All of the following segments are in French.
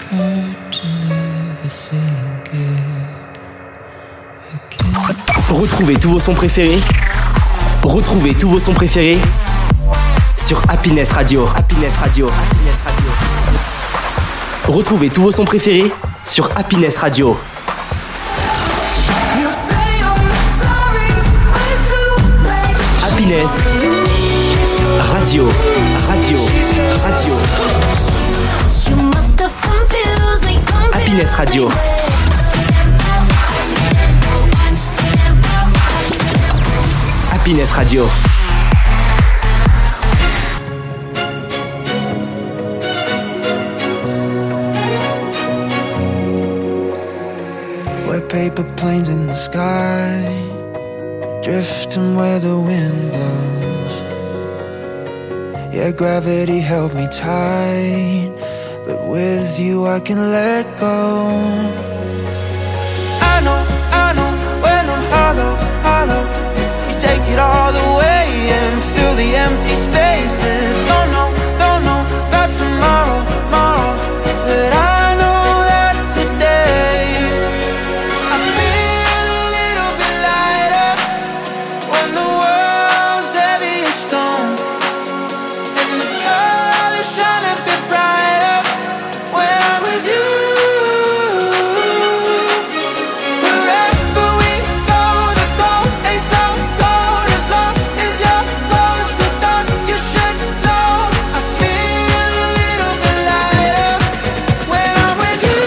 Retrouvez tous vos sons préférés. Retrouvez tous vos sons préférés sur Happiness Radio. Happiness Radio. Happiness Radio. Retrouvez tous vos sons préférés sur Happiness Radio. Happiness Radio. Radio. Radio. Happiness Radio. Happiness Radio. We're paper planes in the sky, drifting where the wind blows. Yeah, gravity held me tight, but with you I can let go. I know, when I'm hollow, take it all away and fill the empty spaces. Don't know about tomorrow, but I know that today I feel a little bit lighter when the world's heavy as stone, and the colors shine a bit brighter when I'm with you. Wherever we go, the goal ain't so cold as long as you're close to dawn. You should know I feel a little bit lighter when I'm with you.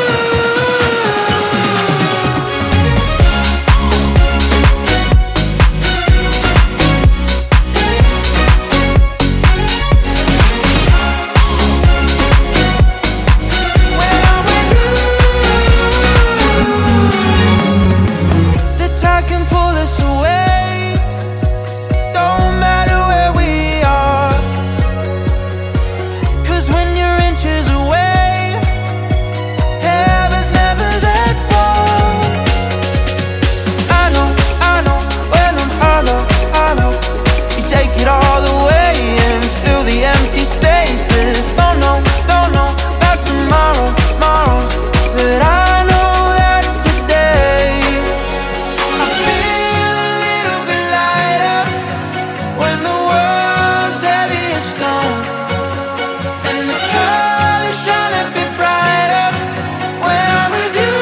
The tide can pull us away, don't matter where we are, 'cause when you're inches away, heaven's never that far. I know, when I'm hollow, you take it all away and fill the empty spaces. Don't know about tomorrow, but I know that today I feel a little bit lighter when the world's heavy as stone, and the colors shine a bit brighter when I'm with you.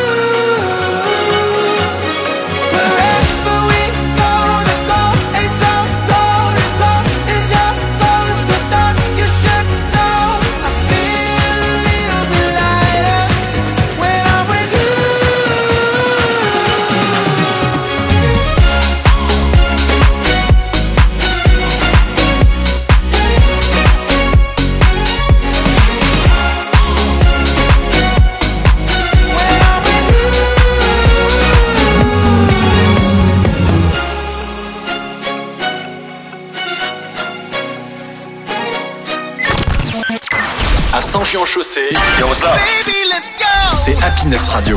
Wherever we go, the goal ain't so cold as long as you're close to dawn. You should know I feel a little bit lighter when I'm with you. À Saint-Jean-Chaussée, Yo, what's up? Baby, let's go. c'est Happiness Radio.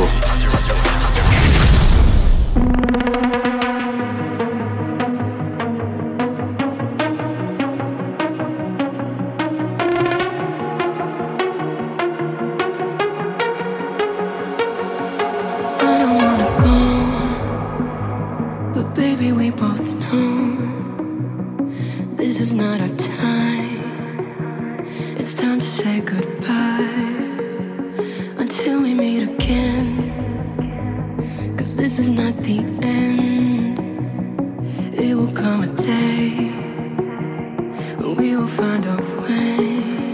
I don't wanna go, but baby, we both know this is not our time. It's time to say goodbye until we meet again. 'Cause this is not the end. It will come a day when we will find a way.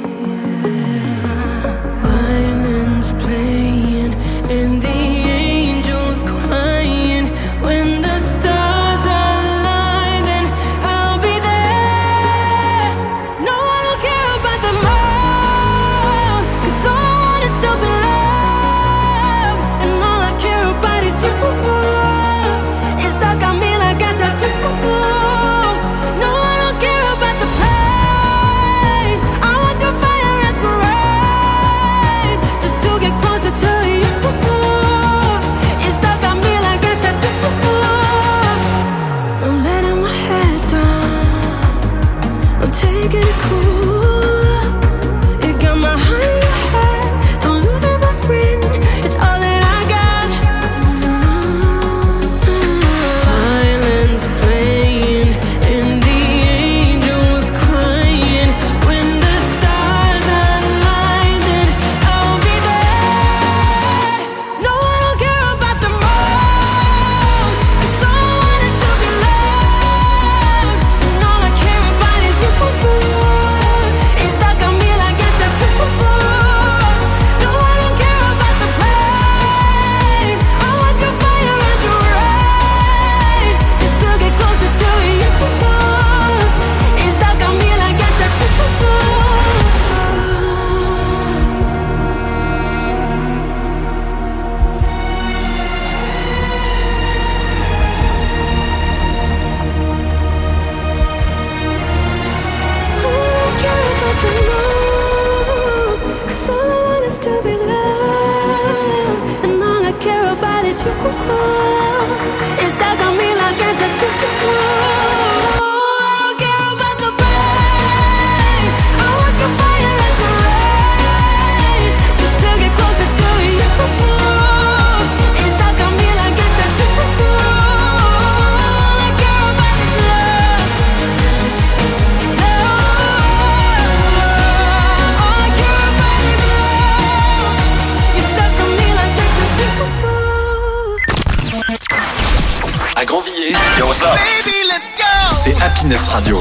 Violins playing and the angels crying. When the stars align, then I'll be there. No one will care about them all, 'cause all I want is to be loved, and all I care about is you. It's stuck on me like a tattoo. Yo, what's up? Baby, let's go. C'est Happiness Radio.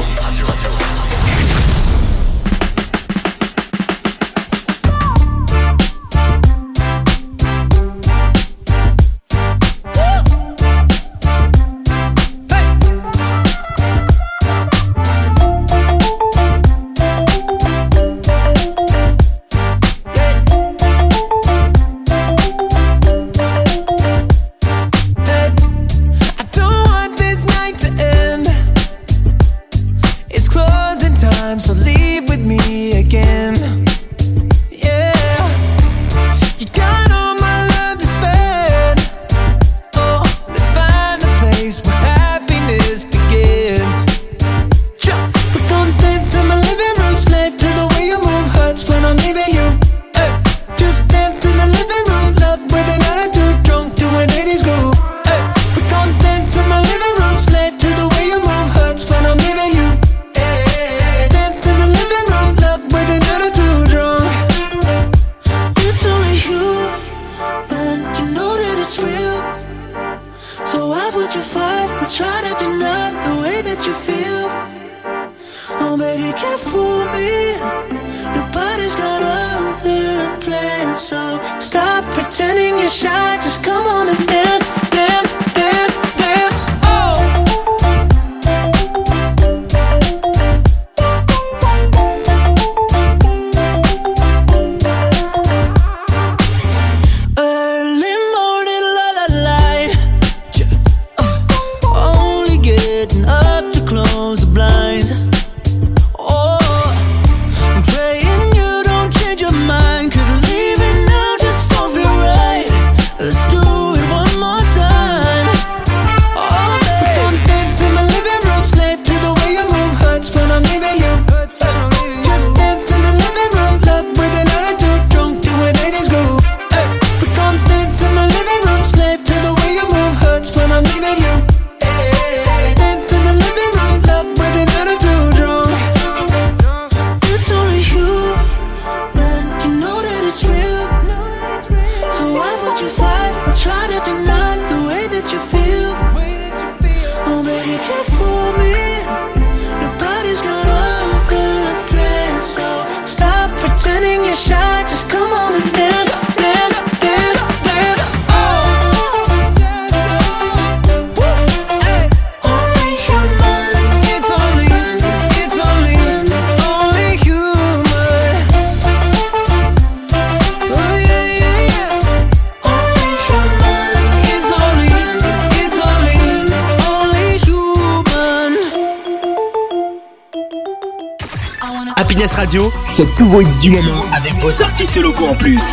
Happiness Radio, c'est tous vos hits du moment avec vos artistes locaux en plus.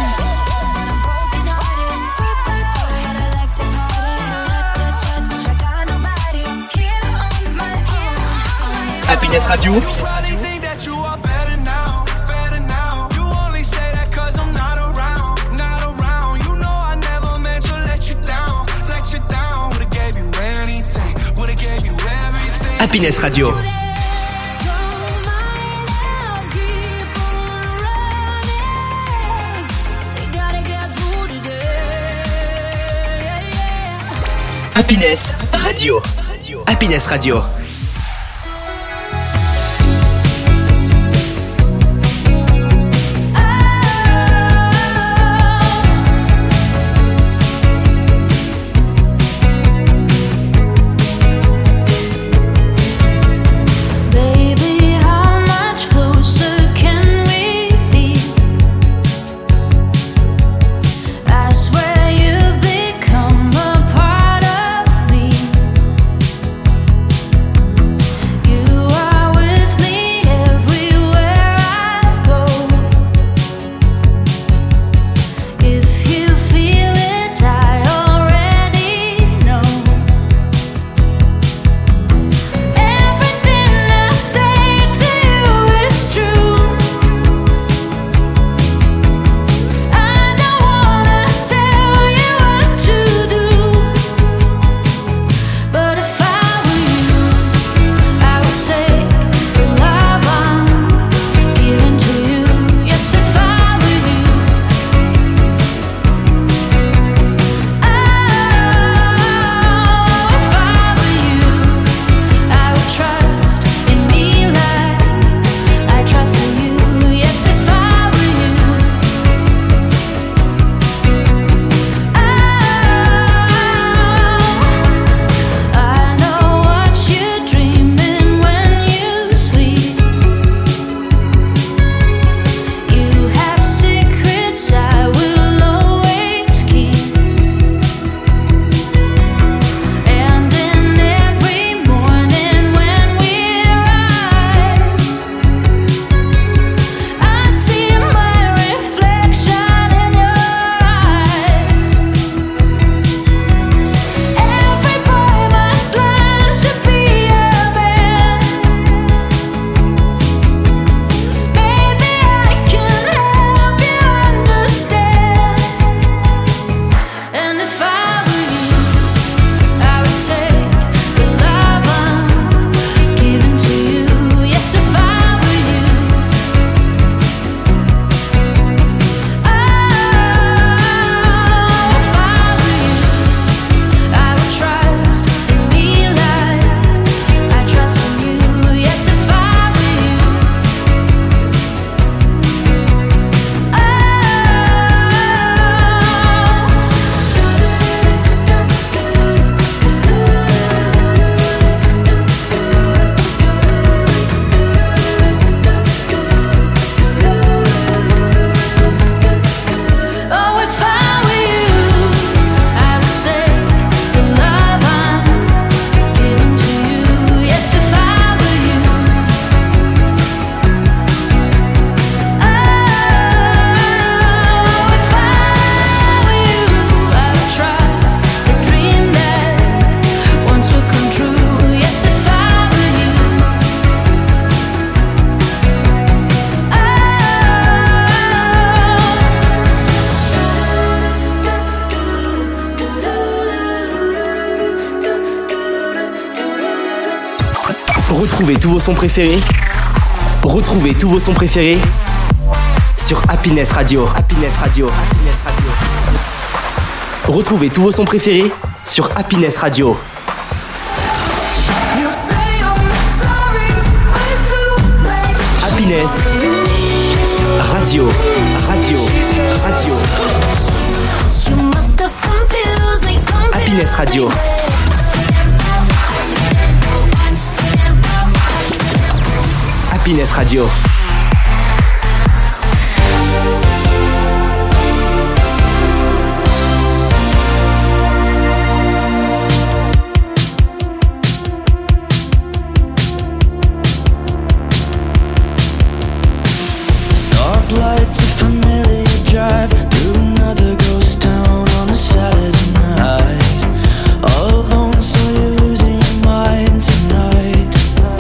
Happiness Radio. Happiness Radio. Happiness Radio. Happiness Radio. Retrouvez tous vos sons préférés. Retrouvez tous vos sons préférés sur Happiness Radio. Happiness Radio. Happiness Radio. Retrouvez tous vos sons préférés sur Happiness Radio. Happiness Radio. Radio. Radio. Happiness Radio. Happiness Radio. Stoplights, a familiar drive through another ghost town on a Saturday night. All alone, so you're losing your mind tonight.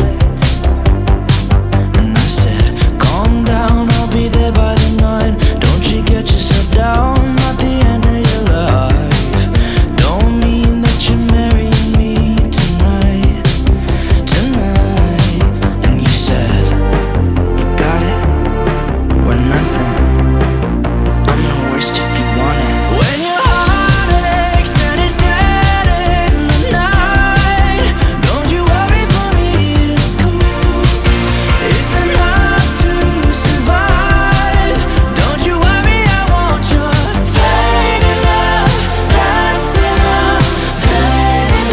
And I said, calm down, I'll be there by the 9. Don't you get yourself down, not the end of your life. Don't mean that you're marrying me tonight, tonight. And you said, you got it, we're nothing. I'm the worst if you want it. When your heart aches and it's dead in the night, don't you worry for me, it's cool. It's enough to survive. Don't you worry, I want your faded love. That's enough, faded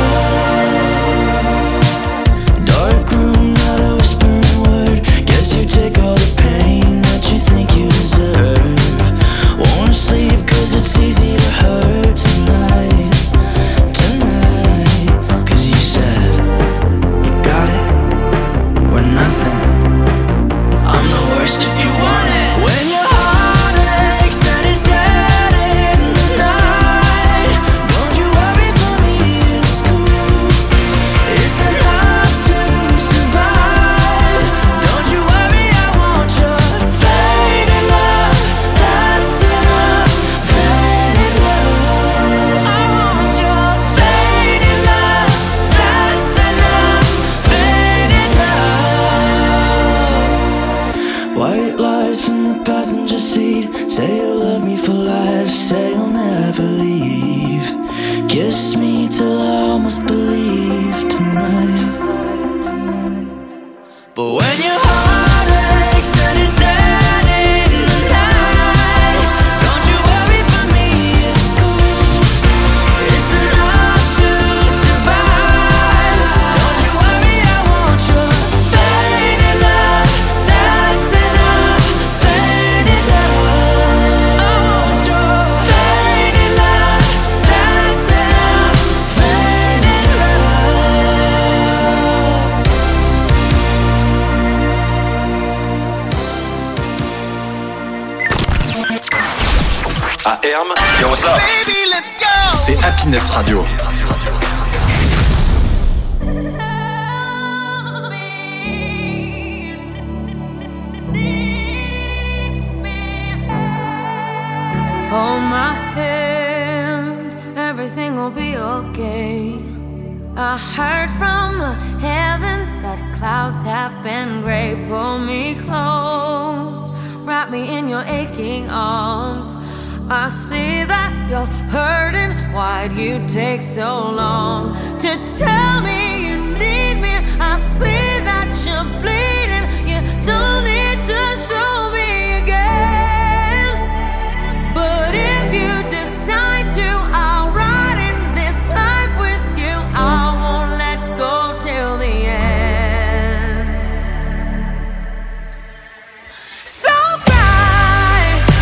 love. Dark room, not a whispering word. Guess you take all the pain that you think you deserve. Won't sleep 'cause it's easy to hurt tonight, tonight. 'Cause you said, you got it, we're nothing. I'm the worst if you want it. When your heart aches and it's dead in the night, don't you worry for me, it's cool. It's enough to survive. Don't you worry, I want your faded love. That's enough, faded love. I want your faded love. That's enough, faded love. White lies from the passenger seat. Say you'll love me for life. Say you'll never leave. Kiss me till I almost believe tonight. But when your heart aches and it's dead in the night, don't you worry for me, it's cool. It's enough to survive. Don't you worry, I want your faded love. That's enough, faded love. I want your faded love. That's enough, faded love. À Herm, yo what's up? Baby, let's go. C'est Happiness Radio. Hold my hand, everything will be okay. I heard from the heavens that clouds have been gray. Pull me close, wrap me in your aching arms. I see that you're hurting. Why'd you take so long to tell me you need me? I see that you're bleeding. You don't need to show me again. But if you decide to, I'll ride in this life with you. I won't let go till the end. So cry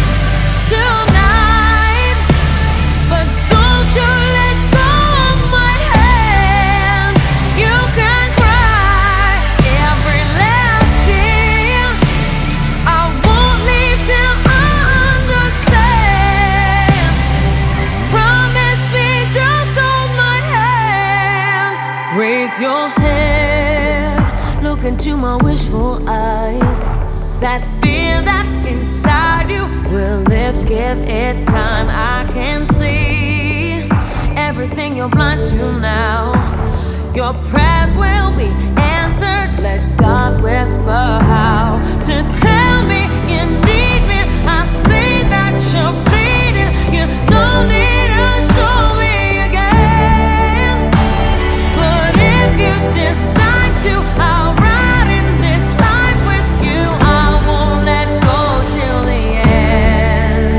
tonight, but don't you let go of my hand. You can cry every last tear. I won't leave till I understand. Promise me, just hold my hand. Raise your head, look into my wishful eyes. That fear that's inside you will lift, give it time. I can see everything you're blind to now. Your prayers will be answered Let God whisper how to tell me you need me. I see that you're bleeding. You don't need to show me again. But if you decide to, I'll ride in this life with you. I won't let go till the end.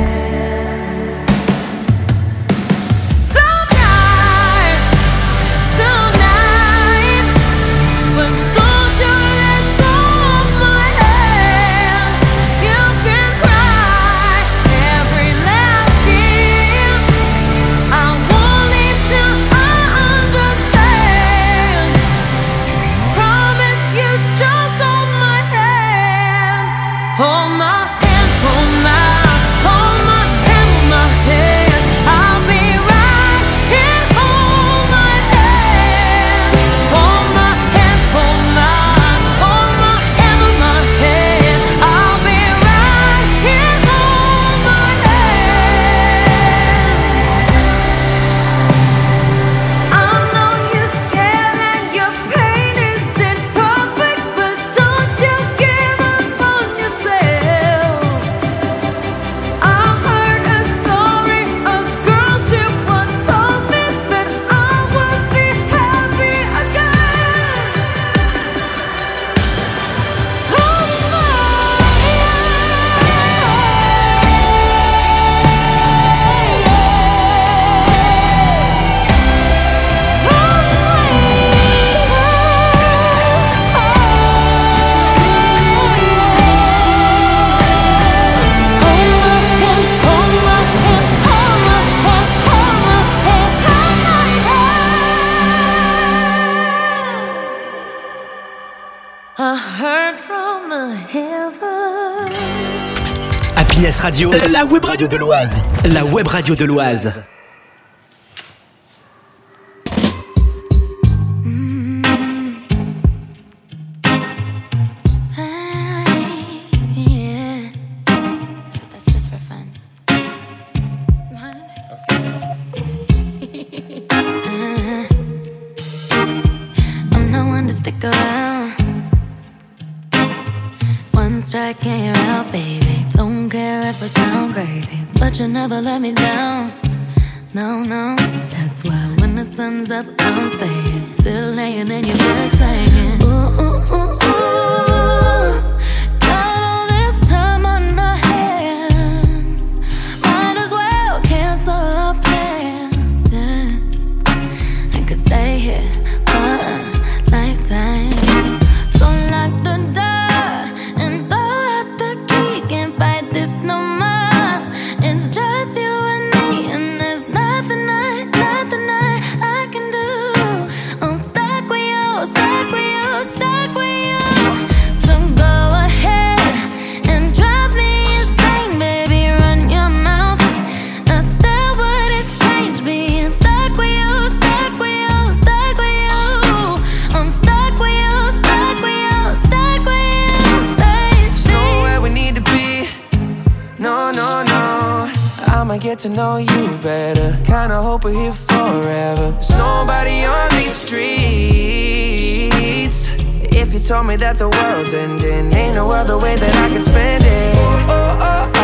So tonight, but don't you let go of my hand. You can cry every last tear. I won't leave till I understand. Promise you, just hold my hand. Hold my hand, hold my hand, hold my hand. I'll be right here. Hold my hand, hold my hand, hold my hand, hold my hand. I'll be right here. Hold my hand. I know you're scared and your pain isn't perfect, but don't you give up on yourself. I heard a story, a girl, she once told me that I would be happy again. Hold my I heard from the heavens. Happiness Radio, la web radio de l'Oise. La web radio de l'Oise. Yeah. That's just for fun. I'm not one to stick around. One strike and you're out, baby. Don't care if I sound crazy, but you never let me down. No, no. That's why when the sun's up, I'm staying. Still laying in your bed singing. Ooh, ooh, ooh, ooh. Got all this time on our hands. Might as well cancel our plans. Yeah. I could stay here for a lifetime. So lock the door and throw out the key. Can't fight this no more. It's just you and me, and there's nothing I can do. I'm stuck with you, stuck with you, stuck with you. So go ahead and drive me insane, baby. Run your mouth. I still wouldn't change being stuck with you, stuck with you, stuck with you. I'm stuck with you, stuck with you, stuck with you, baby. There's nowhere we need to be. No, no, no. I'ma get to know you better. Kinda hope we're here forever. There's nobody on these streets. If you told me that the world's ending, ain't no other way that I can spend it. Oh, oh, oh,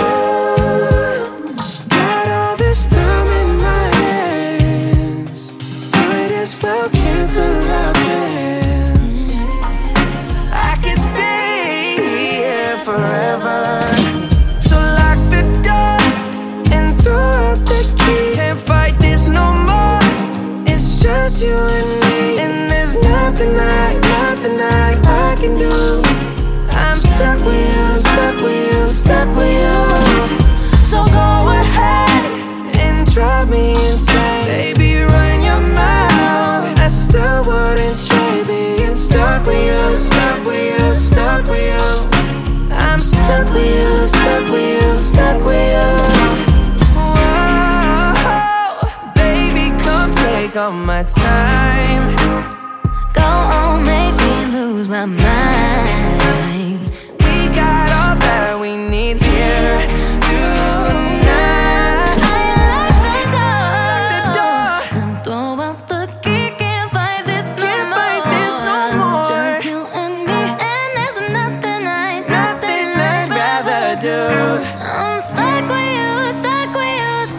oh. Got all this time in my hands. Might as well cancel our plans. I can stay here forever. So lock the door and throw out the key. Can't fight this no more. It's just you and me, and there's nothing I can do. I'm stuck with you, stuck with you, stuck with you. So go ahead and drive me insane, baby. Run your mouth. I still wouldn't trade being stuck with you, stuck with you, stuck with you. I'm stuck with you, stuck with you, stuck with you. Whoa, baby, come take all my time. Go on, make me lose my mind. We got all that we need here tonight. I lock the door and throw out the key. Can't fight this no more. It's just you and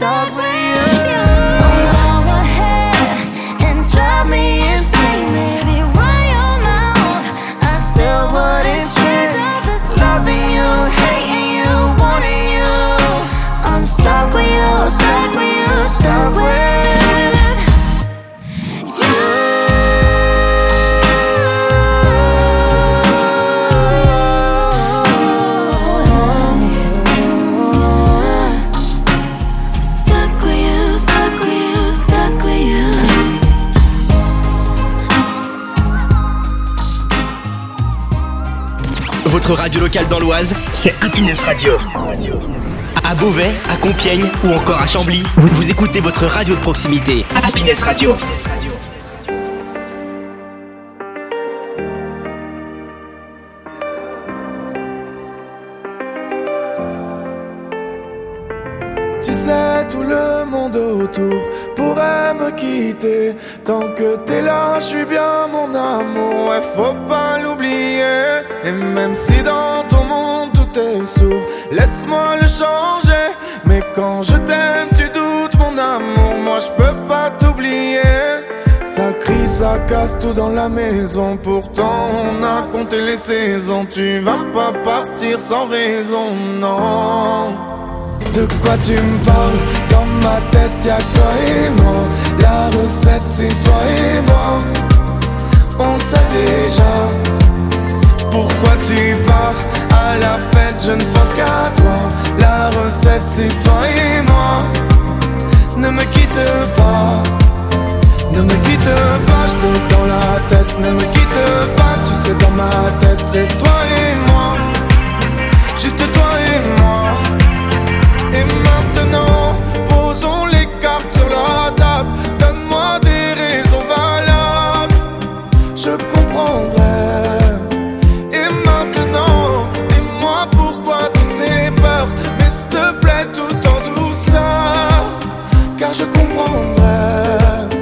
stuck with you. So go ahead and drive me insane, baby. Run your mouth, I still wouldn't change all this loving you, hating you, wanting you. I'm stuck with you, stuck with you, stuck with you. Votre radio locale dans l'Oise, c'est Happiness Radio. À Beauvais, à Compiègne ou encore à Chambly, vous écoutez votre radio de proximité, Happiness Radio. Tu sais, tout le monde autour pourrait me quitter. Tant que t'es là, je suis bien mon amour, ouais, faut pas l'oublier. Et même si dans ton monde tout est sourd, laisse-moi le changer. Mais quand je t'aime, tu doutes mon amour, moi je peux pas t'oublier. Ça crie, ça casse tout dans la maison, pourtant on a compté les saisons. Tu vas pas partir sans raison, non. De quoi tu me parles? Dans ma tête y'a que toi et moi. La recette c'est toi et moi. On sait déjà. Pourquoi tu pars à la fête? Je ne pense qu'à toi. La recette c'est toi et moi. Ne me quitte pas. Ne me quitte pas, je t'ai dans la tête. Ne me quitte pas, tu sais dans ma tête c'est toi et moi. Juste toi et moi. Et maintenant, posons les cartes sur la table. Donne-moi des raisons valables, je comprendrai. Et maintenant, dis-moi pourquoi toutes ces peurs. Mais s'il te plaît, tout en douceur, car je comprendrai.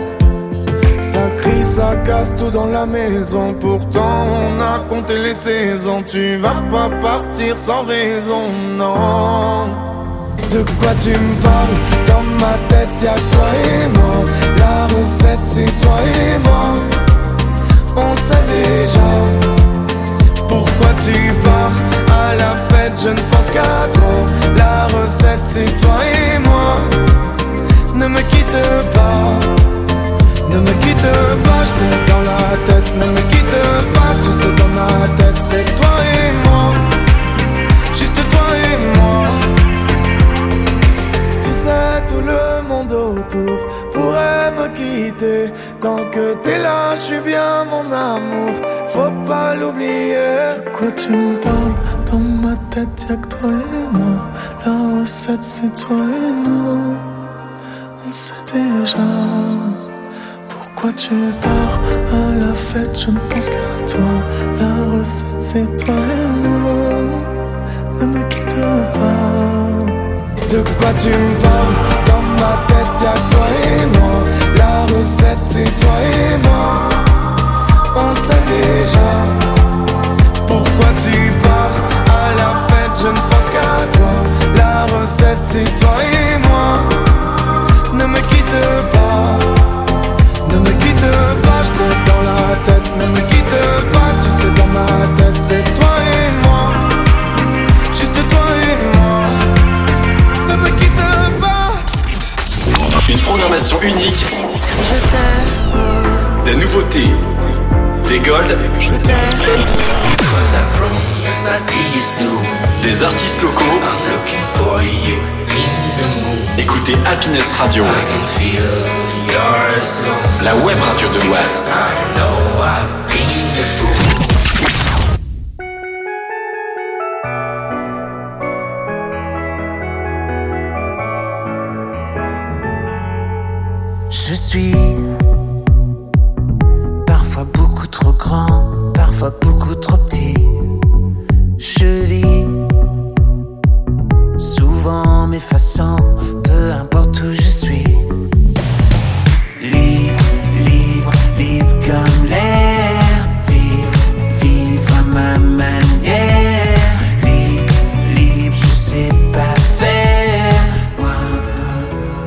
Ça crie, ça casse tout dans la maison, pourtant on a compté les saisons. Tu vas pas partir sans raison, non. De quoi tu me parles? Dans ma tête y'a que toi et moi. La recette c'est toi et moi. On sait déjà. Pourquoi tu pars à la fête? Je ne pense qu'à toi. La recette c'est toi et moi. Ne me quitte pas. Ne me quitte pas, je t'ai dans la tête. Ne me quitte pas, tu sais dans ma tête c'est toi et moi. Juste toi et moi. Tu sais, tout le monde autour pourrait me quitter. Tant que t'es là, je suis bien mon amour, faut pas l'oublier. De quoi tu me parles? Dans ma tête y'a que toi et moi. La recette c'est toi et nous. On sait déjà. Pourquoi tu pars à la fête? Je ne pense qu'à toi. La recette c'est toi et moi. Ne me quitte pas. De quoi tu me parles? Dans ma tête y'a que toi et moi. La recette c'est toi et moi. On sait déjà. Pourquoi tu pars à la fête? Je ne pense qu'à toi. La recette c'est toi et moi. Ne me quitte pas. Ne me quitte pas, je t'ai dans la tête. Ne me quitte pas, tu sais dans ma tête c'est toi et moi. Juste toi et moi. Ne me quitte pas. Une programmation unique. Des nouveautés. Des golds. Des artistes locaux. Écoutez Happiness Radio. La web radio de l'Oise. Je suis parfois beaucoup trop grand, parfois beaucoup trop petit. Je vis souvent m'effaçant, peu importe où je suis. Libre, libre, libre comme l'air. Vivre, vivre à ma manière. Libre, libre, je sais pas faire.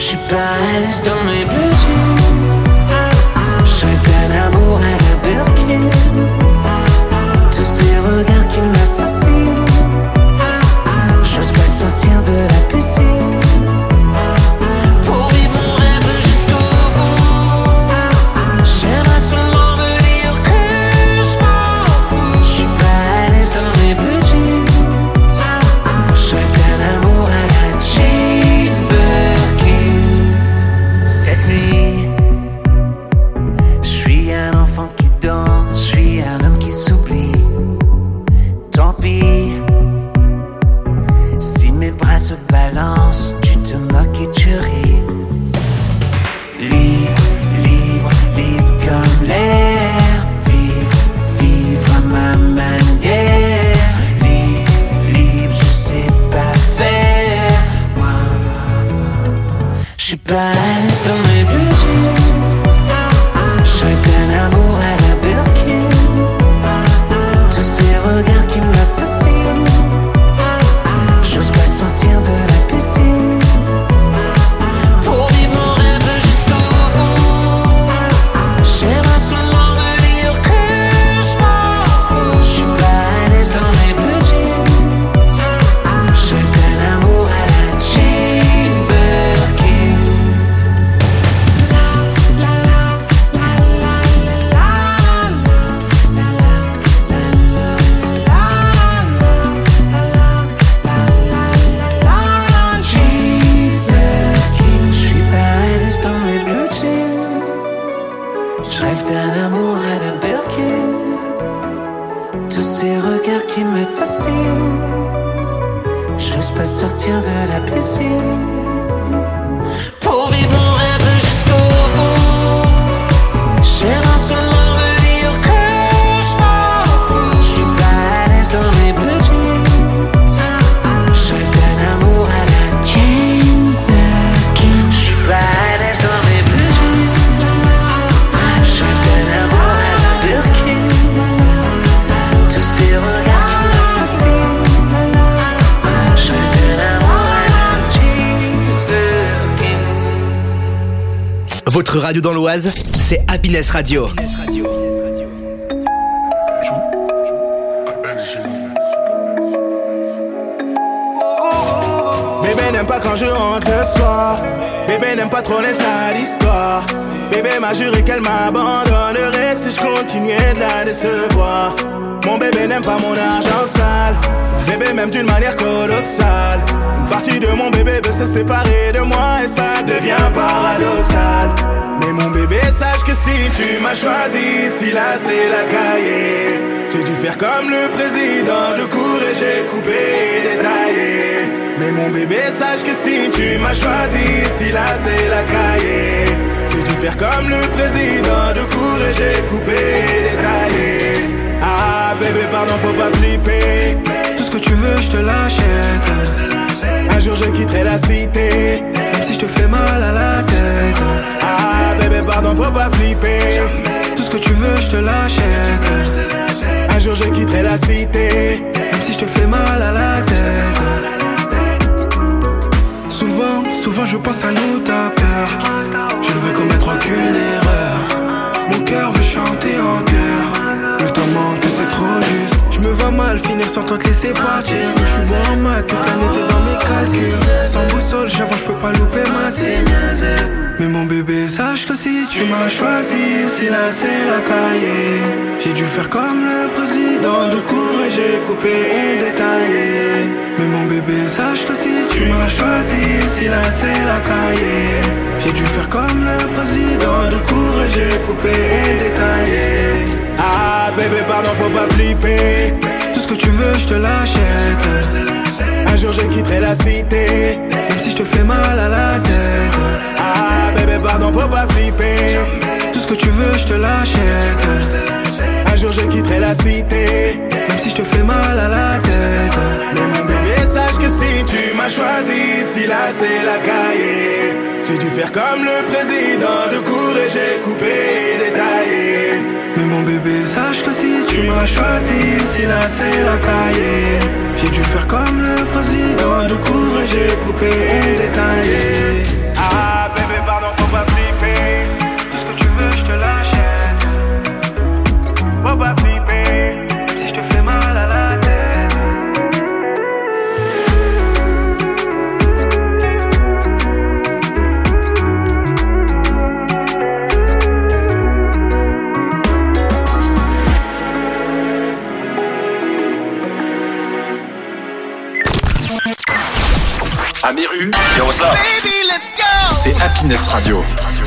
J'suis pas à l'aise dans mes blue jeans. J'rêve d'un amour à la Birkin. Tous ces regards qui m'assassinent. J'ose pas sortir de la piscine. Pour vivre mon rêve jusqu'au bout. J'aimerais seulement me dire que j'm'en fous. J'suis pas à l'aise dans mes blue jeans. J'rêve d'un amour à la Jane Birkin. Cette nuit, j'suis un enfant qui danse, j'suis un homme qui s'oublie. Tant pis, si mes bras se balancent, tu te moques et tu ris. Libre, libre, libre comme l'air. Vivre, vivre à ma manière. Libre, libre, je sais pas faire. Moi, j'suis pas à l'aise dans mes blue jeans. J'rêve d'un amour à la Birkin. Tous ces regards qui m'assassinent. J'ose pas sortir de la piscine. Pour vivre mon rêve jusqu'au bout. J'aimerais seulement me dire que j'm'en fous. J'suis pas à l'aise dans mes blue jeans. J'rêve d'un amour à la Jane Birkin. J'suis pas à l'aise dans mes blue jeans. J'rêve d'un amour à la Birkin. Tous ces regards qui m'assassinent. J'ose pas sortir de la piscine. Pour vivre mon rêve jusqu'au bout. J'aimerais seulement me dire que j'm'en fous. J'suis pas à l'aise dans mes blue jeans. J'rêve d'un amour à la Jane Birkin. J'suis pas à l'aise dans mes blue jeans. J'rêve d'un amour à la Birkin. Tous ces regards qui m'assassinent. J'rêve d'un amour à la Jane Birkin. Votre radio dans l'Oise, c'est Happiness Radio. Bébé n'aime pas quand je rentre le soir. Bébé n'aime pas trop les sales histoires. Bébé m'a juré qu'elle m'abandonnerait si je continuais de la décevoir. Mon bébé n'aime pas mon argent sale. Bébé m'aime d'une manière colossale. Une partie de mon bébé veut se séparer de moi et ça devient paradoxal. Mais mon bébé, sache que si tu m'as choisi, si là c'est la cahier, j'ai dû faire comme le président de cour et j'ai coupé et détaillé. Mais mon bébé, sache que si tu m'as choisi, si là c'est la cahier, j'ai dû faire comme le président de cour et j'ai coupé et détaillé. Ah bébé pardon faut pas flipper. Tout ce que tu veux je te l'achète. Un jour je quitterai la cité, même si je te fais mal à la tête. Ah bébé pardon faut pas flipper. Tout ce que tu veux je te l'achète. Un jour je quitterai la cité, même si je te fais mal à la tête. Souvent je pense à nous ta peur. Je ne veux commettre aucune erreur. Mon cœur veut chanter en chœur. Le temps manque, c'est trop juste. Je me vois mal finir sans toi te laisser partir. Je suis bon en maths, toute l'année t'es dans mes calculs. Sans boussole, j'avance, je peux pas louper ma cible. Mais mon bébé, sache que si tu m'as choisi, si là c'est la cahier, j'ai dû faire comme le président de cour et j'ai coupé et détaillé. Mais mon bébé, sache que si tu m'as choisi, si là c'est la cahier, j'ai dû faire comme le président de cour et j'ai coupé et détaillé. Ah bébé pardon faut pas flipper. Tout ce que tu veux je te l'achète. Un jour je quitterai la cité, même si je te fais mal à la tête. Ah bébé pardon faut pas flipper. Tout ce que tu veux je te l'achète. Un jour je quitterai la cité, même si je te fais mal à la tête. Mais mon bébé sache que si tu m'as choisi, si là c'est la cahier, j'ai dû faire comme le président de cour et j'ai coupé et détaillé. Mais mon bébé sache que si tu m'as choisi, si là c'est la cahier, j'ai dû faire comme le président de cour et j'ai coupé et détaillé. Ah what's up? Baby, let's go. C'est Happiness Radio.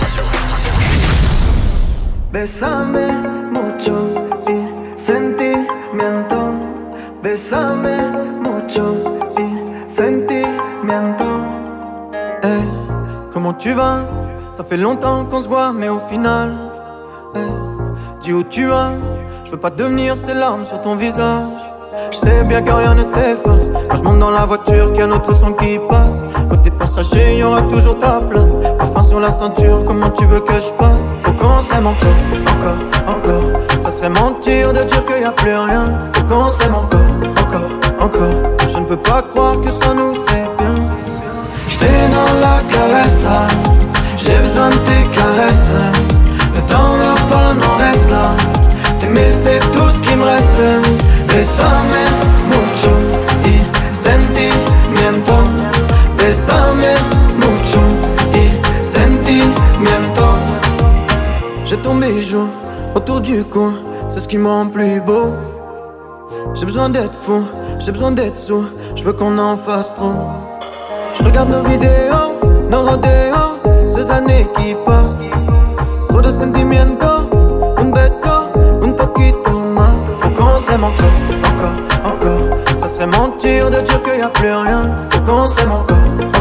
Bésame mucho y sentimiento. Bésame mucho y sentimiento. Hey, comment tu vas? Ça fait longtemps qu'on se voit, mais au final, hey, dis où tu vas. Je veux pas devenir ces larmes sur ton visage. Je sais bien que rien ne s'efface. Quand je monte dans la voiture, qu'il y a notre son qui passe. Côté passager, y aura toujours ta place. Parfum sur la ceinture, comment tu veux que je fasse? Faut qu'on s'aime encore. Ça serait mentir de dire qu'il y a plus rien. Faut qu'on s'aime encore. Je ne peux pas croire que sans nous c'est bien. J'étais dans la caresse, j'ai besoin de tes caresses. Le temps va pas, non reste là. T'aimer c'est tout ce qui me reste. Bésame mucho y sentimiento. Bésame mucho y sentimiento. J'ai ton bijou autour du cou, c'est ce qui me rend plus beau. J'ai besoin d'être fou, j'ai besoin d'être sous. Je veux qu'on en fasse trop. Je regarde nos vidéos, nos rodéos, ces années qui passent. Trop de sentimiento, un beso, un poquito más. Faut qu'on s'aime encore. Ça serait mentir de dire qu'il y a plus rien. Faut qu'on s'aime encore.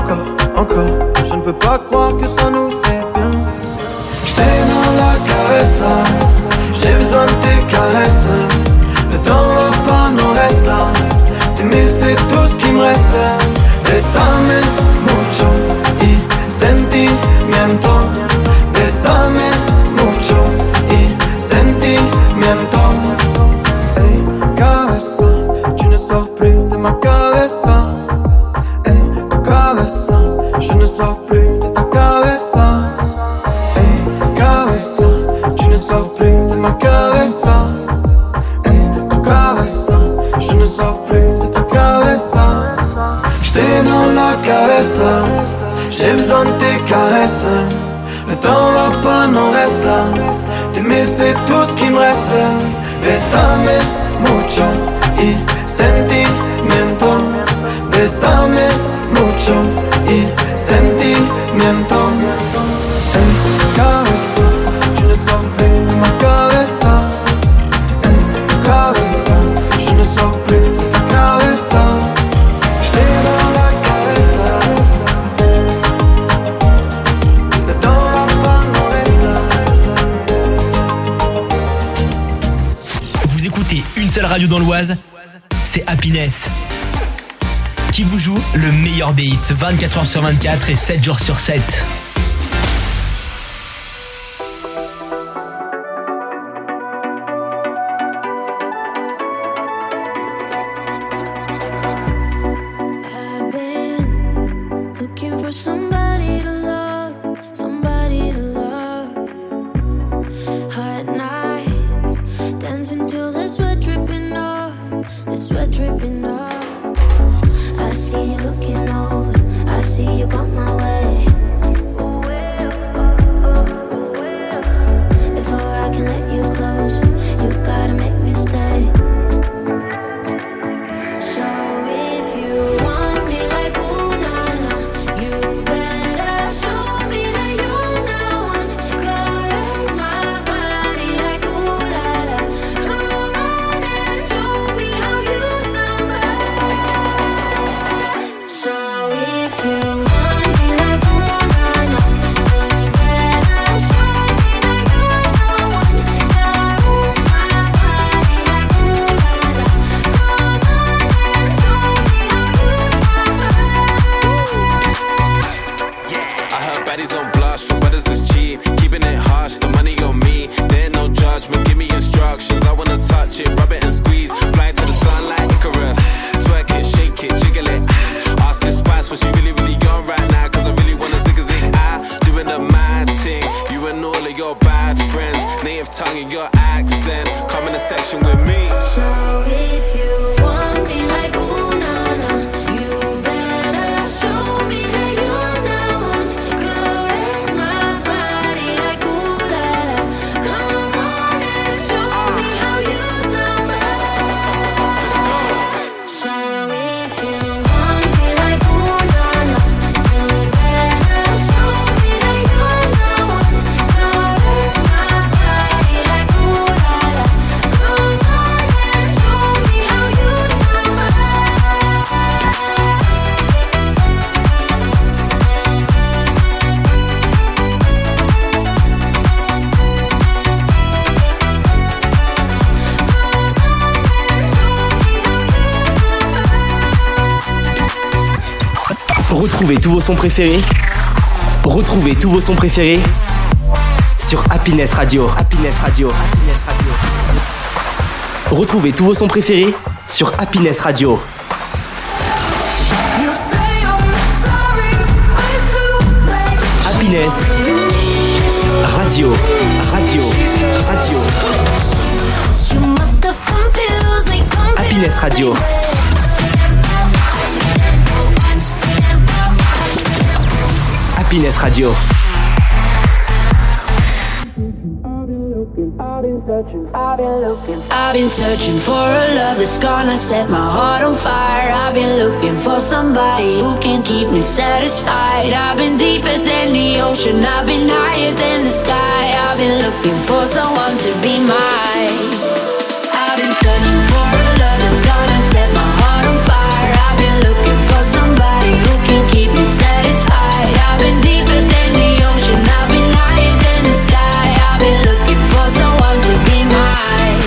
Je ne peux pas croire que sans nous c'est bien. J'étais dans la caresse, j'ai besoin de tes caresses. Le temps va pas, non reste là. T'aimer c'est tout ce qui me reste. Bésame mucho y sentimiento. Bésame mucho y sentimiento. Hey, cabeza, tu ne sors plus de ma cabeza. Hey, tu cabeza, je ne sors plus de ta cabeza. Hey, cabeza, tu ne sors plus de ma cabeza. Hey, tu cabeza, je ne sors plus de ta cabeza. J'étais dans la cabeza, j'ai besoin de tes caresses. Le temps va pas, non reste là. T'aimer c'est tout ce qui me reste. Bésame mucho y sentimiento. Bésame mucho y sentimiento. Hey, cabeza, tu ne sors plus de ma cabeza. Hey, cabeza, je ne sors plus de ta cabeza. J'étais dans la cabeza. Le temps va pas, non reste là. Vous écoutez une seule radio dans l'Oise, c'est Happiness. Qui vous joue le meilleur des hits 24h sur 24 et 7 jours sur 7. I've been looking for somebody to love, somebody to love. Hot nights, dancing till the sweat dripping off, the sweat dripping off. I see you looking over, I see you come my way. Before I can let you closer, you gotta make me stay. So if you want me like ooh na na, you better show me that you're the one. Caress my body like ooh la la. Come on and show me how you somebody. So if you want me like ooh na na, you better show me that you're the one. Caress my body like ooh la la. Come on and show me how you I heard baddies on blush, for brothers is cheap. Keeping it harsh, the money on me. There ain't no judgment, give me instructions. I wanna touch it, rub it and squeeze. Fly to the sun like Icarus. Twerk it, shake it, jiggle it. Ask this spice what she really, really on right now. Cause I really wanna zig a zig. Doing the mad thing. You and all of your bad friends. Native tongue and your accent. Come in the section with me. So if you want me like ooh na na, you better show me that you're the one. Caress my body like ooh la la. Come on and show me how you somebody. Let's go. So if you want me like ooh na na, you Retrouvez tous vos sons préférés. Retrouvez tous vos sons préférés sur Happiness Radio. Happiness Radio. Happiness Radio. Retrouvez tous vos sons préférés sur Happiness Radio. Happiness Radio. Radio. Radio. Happiness Radio. Happiness Radio. I've been searching for a love that's gonna set my heart on fire. I've been looking for somebody who can keep me satisfied. I've been deeper than the ocean, I've been higher than the sky. I've been looking for someone to be mine. I've been searching for a love that's gonna set my heart on fire. I've been looking for somebody who can keep me satisfied. I've been deeper than the ocean, I've been higher than the sky. I've been looking for someone to be mine.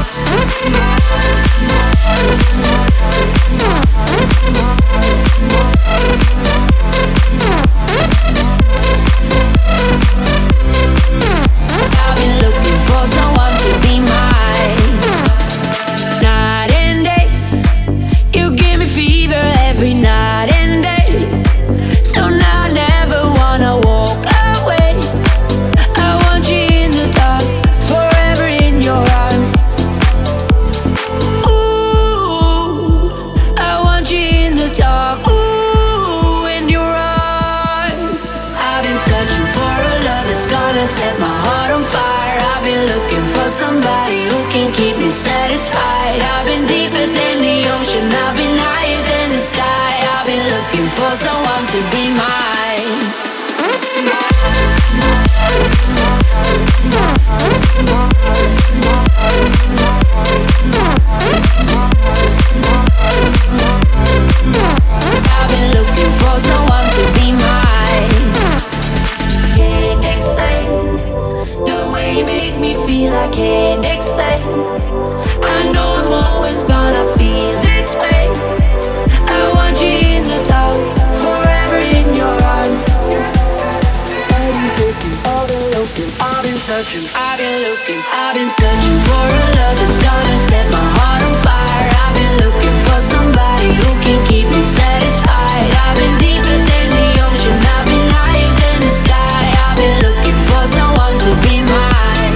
I've been looking for someone to be mine. Night and day, you give me fever every night and day. So now I never wanna walk away. I want you in the dark, forever in your arms. Ooh, I want you in the dark, ooh, in your arms. I've been searching for a love that's gonna set my heart on fire. I've been looking for somebody who can keep me satisfied. I've been deeper than the ocean, I've been higher than the sky. I've been looking for someone to be mine. I've been looking for someone to be mine. Can't explain the way you make me feel. I can't explain. I know I'm always gonna feel this way. I want you in the dark, forever in your arms. I've been looking, I've been searching, I've been looking, I've been searching for a love that's gonna set my heart on fire. I've been looking for somebody who can keep me satisfied. I've been deeper than the ocean, I've been higher than the sky. I've been looking for someone to be mine.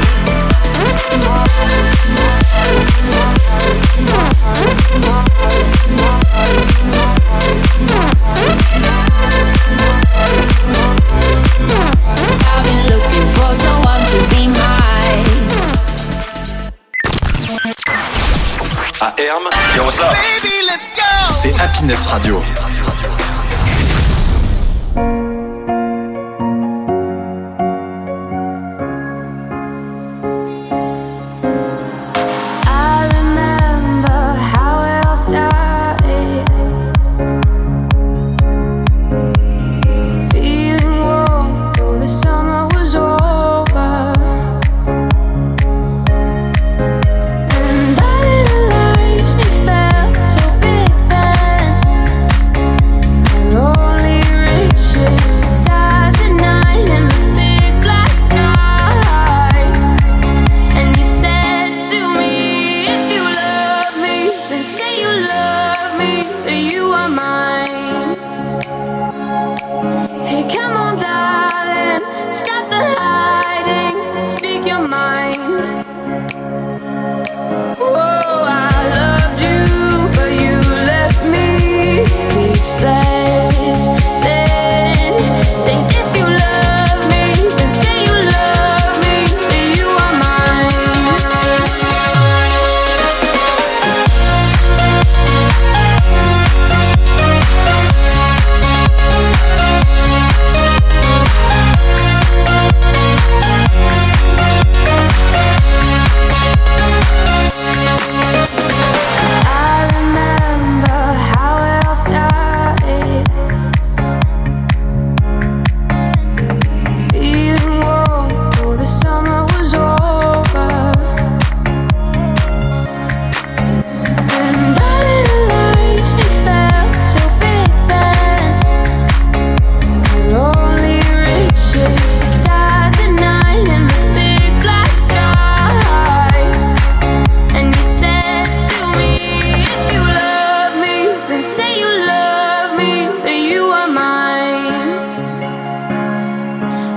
I've been looking for someone to be mine. À Herm, yo, what's up? Baby, let's go. C'est Happiness Radio. I remember how it all started. Feeling warm though the summer was over. And I realized it felt so big then.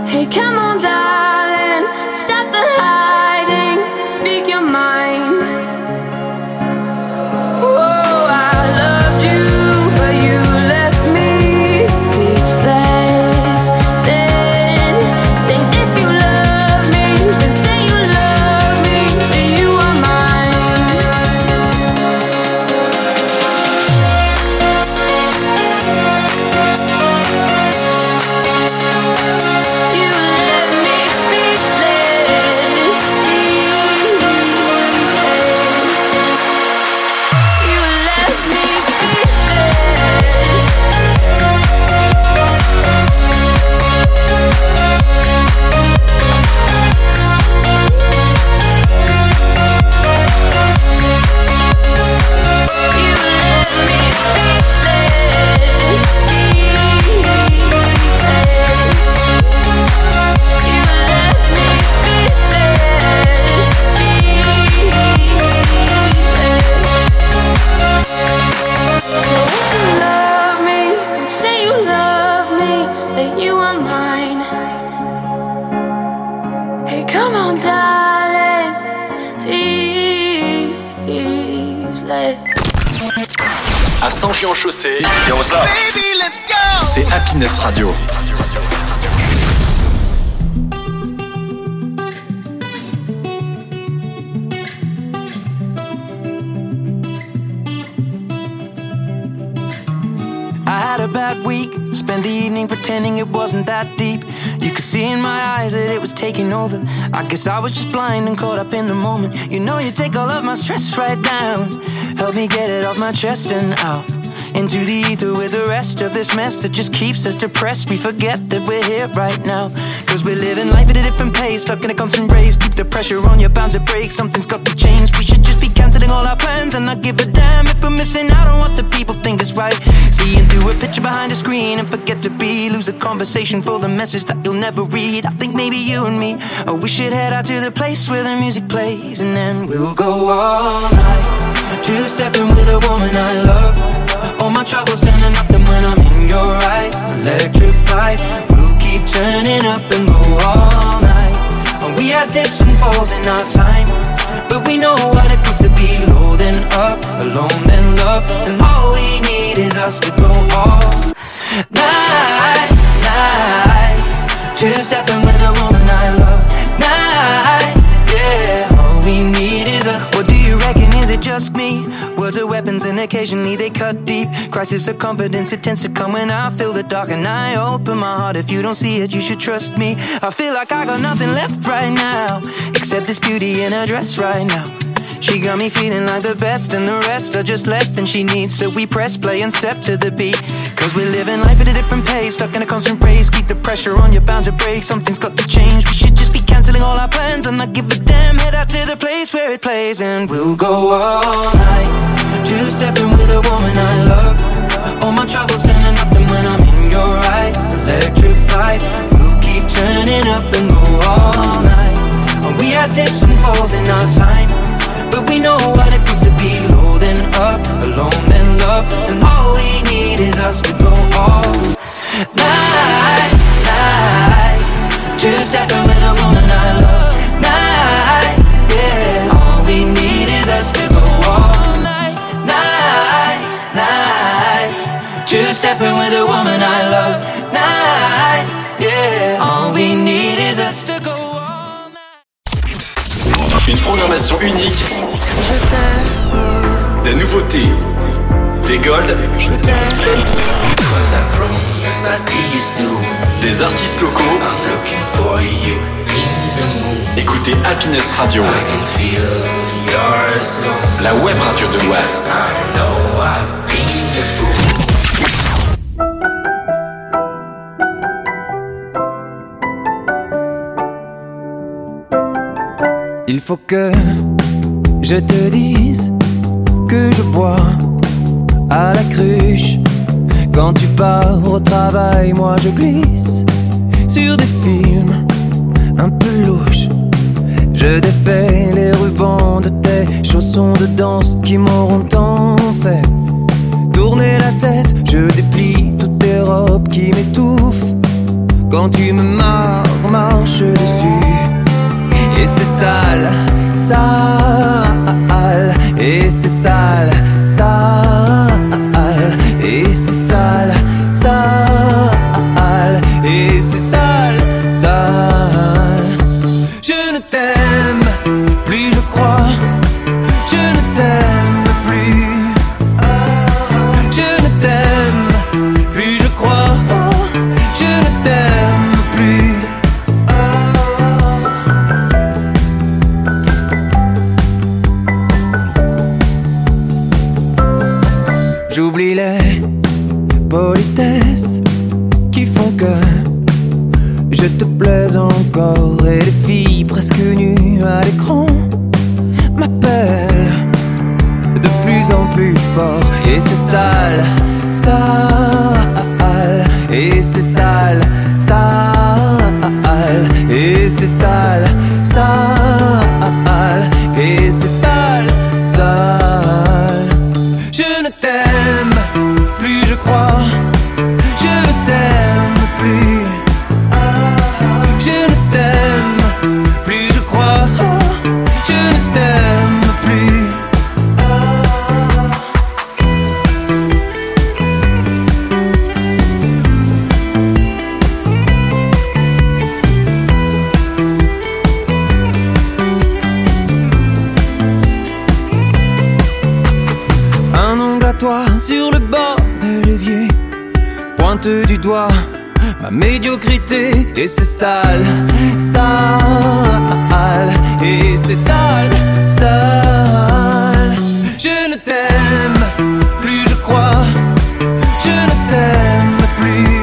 Hey, come on, darling, stop the hiding, speak your mind. Oh, I loved you, but you left me speechless. Then say if you love me, then say you love me, that you are mine. You left me speechless, you left me speechless. You left me speechless, You left me speechless, So if you love me, then say you love me, that you are mine. Hey, come on, darling, speechless. À Saint-Jean-Chaussée, c'est Happiness Radio. I had a bad week, spent the evening pretending it wasn't that deep. You could see in my eyes that it was taking over. I guess I was just blind and caught up in the moment. You know you take all of my stress right down, help me get it off my chest and out into the ether with the rest of this mess that just keeps us depressed. We forget that we're here right now, cause we're living life at a different pace, stuck in a constant race. Keep the pressure on, you're bound to break. Something's got to change. We should just be cancelling all our plans and not give a damn if we're missing out on what the people think is right. Seeing through a picture behind a screen and forget to be, lose the conversation for the message that you'll never read. I think maybe you and me, oh, we should head out to the place where the music plays, and then we'll go all night, two-stepping with a woman I love. All my troubles turning up, and when I'm in your eyes, electrified. We'll keep turning up and go all night. And we had dips and falls in our time, but we know what it feels to be low then up, alone then love. And all we need is us to go all night, night. Two-stepping with a woman I love. Night, yeah. All we need is us. What do you reckon? Is it just me? Words are weapons and occasionally they cut deep. Crisis of confidence, it tends to come when I feel the dark and I open my heart. If you don't see it, you should trust me. I feel like I got nothing left right now except this beauty in her dress right now. She got me feeling like the best, and the rest are just less than she needs. So we press play and step to the beat, cause we're living life at a different pace, stuck in a constant race. Keep the pressure on, you're bound to break. Something's got to change. We should just be cancelling all our plans and not give a damn. Head out to the place where it plays, and we'll go all night, two-stepping with a woman I love. All my troubles turning up, and when I'm in your eyes, electrified. We'll keep turning up and go all night. And we had dips and falls in our time, but we know what it feels to be low then up, alone then love. And all we need is us to go all night, night. Two-stepping with a woman I love. Night, yeah. All we need is us to go all night, night, night. Two-stepping with a woman I love. Night, yeah. All we need is us to go all night. Une programmation unique, des nouveautés, des golds, des artistes locaux. Écoutez Happiness Radio, la web radio de l'Oise. Il faut que je te dise que je bois à la cruche. Quand tu pars au travail, moi je glisse sur des films un peu louches. Je défais les rubans de tes chaussons de danse qui m'auront tant fait tourner la tête. Je déplie toutes tes robes qui m'étouffent. Quand tu me marres marche dessus. Et c'est sale, sale. Et c'est sale, sale. Et c'est sale, sale. Et c'est sale, sale. Je ne t'aime plus, je crois. Je ne t'aime plus. Je ne t'aime plus, je crois. Je ne t'aime plus. J'oublie les politesses qui font que je te plais encore. Et les filles presque nues à l'écran m'appellent de plus en plus fort. Et c'est sale, sale. Et c'est sale, sale. Et c'est sale, sale. Et c'est sale, sale. Je ne t'aime plus, je crois. Je ne t'aime plus. Je ne t'aime plus, je crois. Je ne t'aime plus. Un ongle à toi sur le bord de l'évier pointe du doigt ma médiocrité. Et c'est sale, sale. Et c'est sale, sale. Je ne t'aime plus, je crois. Je ne t'aime plus.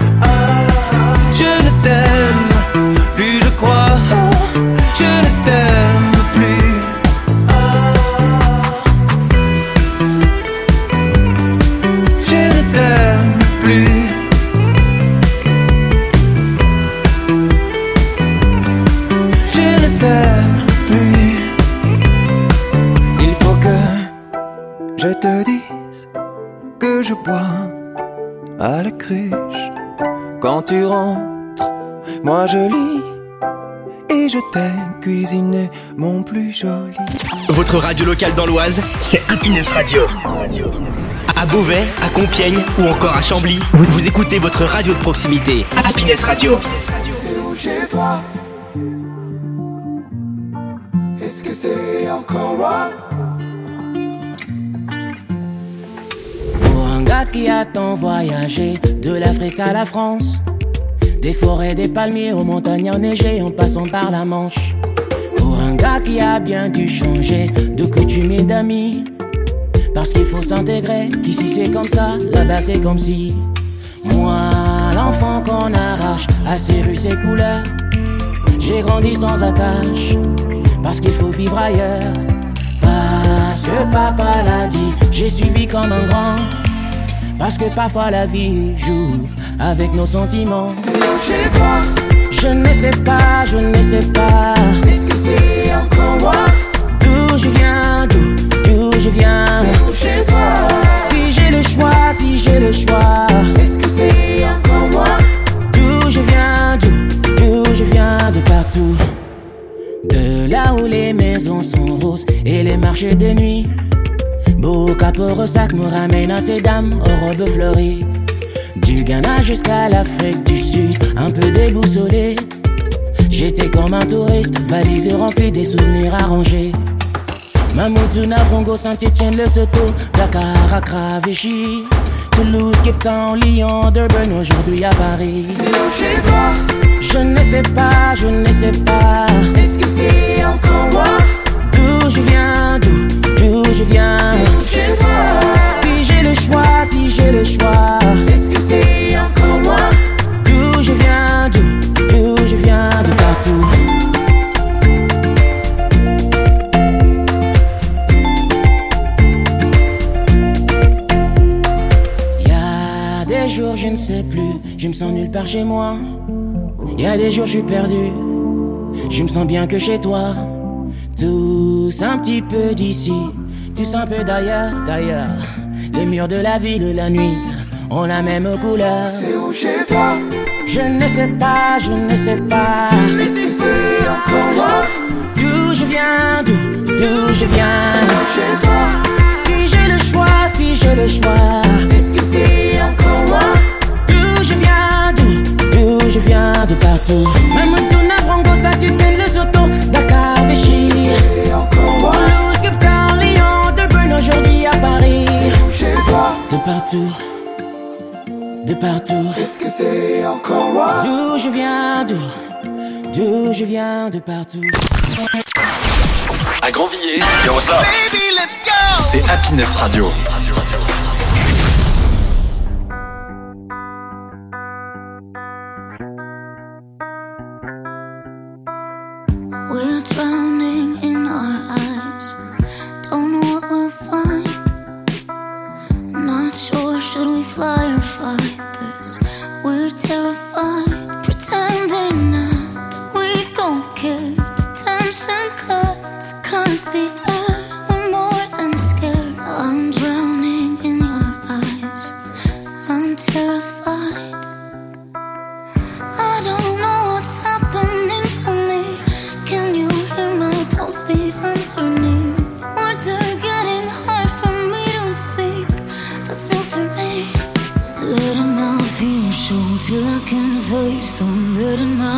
Je ne t'aime plus, je crois. Je ne t'aime plus. Je ne t'aime plus. Je ne t'aime plus. Il faut que je te dise que je bois à la cruche. Quand tu rentres, moi je lis et je t'ai cuisiné mon plus joli. Votre radio locale dans l'Oise, c'est Happiness Radio. À Beauvais, à Compiègne ou encore à Chambly, vous écoutez votre radio de proximité, Happiness Radio. C'est où chez toi? Est-ce que c'est encore loin? Pour un gars qui a tant voyagé, de l'Afrique à la France, des forêts, des palmiers aux montagnes enneigées en passant par la Manche. Pour un gars qui a bien dû changer de coutumes et d'amis, parce qu'il faut s'intégrer, qu'ici c'est comme ça, là-bas c'est comme si. Moi, l'enfant qu'on arrache à ses rues, ses couleurs, j'ai grandi sans attache, parce qu'il faut vivre ailleurs. Parce que papa l'a dit, j'ai suivi comme un grand. Parce que parfois la vie joue avec nos sentiments. C'est où chez toi? Je ne sais pas, je ne sais pas. Est-ce que c'est encore loin? D'où je viens, d'où je viens. C'est où chez toi? Si j'ai le choix, si j'ai le choix. Est-ce que c'est encore loin? D'où je viens, d'où je viens, de partout. De là où les maisons sont roses et les marchés de nuit. Beau capot sac me ramène à ces dames aux robes fleuries. Du Ghana jusqu'à l'Afrique du Sud, un peu déboussolé. J'étais comme un touriste, valise remplie des souvenirs arrangés. Mamoudzou, Frongo, Saint-Etienne, Lesotho, Dakar, Accra, Vichy, Toulouse, Cape Town, Lyon, Durban, aujourd'hui à Paris. C'est où chez toi? Je ne sais pas, je ne sais pas. Est-ce que c'est encore loin? D'où je viens, d'où je viens. C'est où chez toi? Si j'ai le choix, si j'ai le choix. Est-ce que c'est encore loin? D'où je viens, d'où je viens, de partout. Y'a des jours je ne sais plus, je me sens nulle part chez moi. Y'a des jours je suis perdu, je me sens bien que chez toi. Tous un petit peu d'ici, tous un peu d'ailleurs, d'ailleurs. Les murs de la ville, la nuit, ont la même couleur. C'est où chez toi? Je ne sais pas, je ne sais pas. Est-ce que c'est encore moi? D'où je viens, d'où je viens. C'est chez toi. Si j'ai le choix, si j'ai le choix. Est-ce que c'est encore moi? D'où je viens, d'où je viens, de partout. Même sur Navrongo, ça tu tiens le soto. Dakar, Vichy. C'est encore moi. Toulouse, Cape Town, Lyon, Durban, aujourd'hui à Paris. C'est chez toi. De partout. De partout. Est-ce que c'est encore moi? D'où je viens, d'où je viens, de partout. À Grandvilliers, yo what's up? Baby, let's go! C'est Happiness Radio. We're drowning in our eyes. Don't know what we'll find. Not sure, should we fly or fight this? We're terrified, pretending now that we don't care. The tension cuts the air. We're more than scared. I'm drowning in your eyes. I'm terrified. I don't know what's happening to me. Can you hear my pulse beat underneath? Words are getting hard for me to speak. That's new for me. Letting my fears show till I can face them. Letting my